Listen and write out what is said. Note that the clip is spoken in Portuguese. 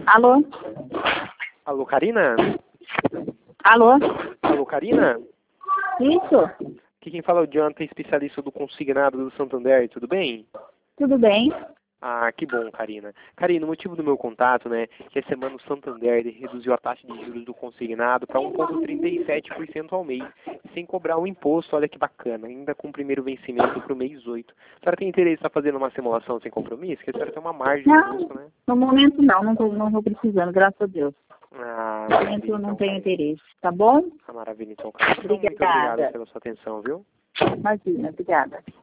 Alô? Alô, Karina? Alô? Alô, Karina? Isso? Aqui quem fala é o Jonathan, especialista do consignado do Santander, tudo bem? Tudo bem? Ah, que bom, Karina. Karina, o motivo do meu contato, né, que essa semana o Santander ele reduziu a taxa de juros do consignado para 1,37% ao mês, sem cobrar o imposto, olha que bacana, ainda com o primeiro vencimento para o mês 8. A senhora tem interesse em estar fazendo uma simulação sem compromisso? Que a senhora tem uma margem de custo, né? No momento não tô precisando, graças a Deus. Ah, No momento eu não tenho interesse, tá bom? Ah, maravilha, então, Karina. Então, muito Obrigada. obrigado pela sua atenção, viu? Imagina, obrigada.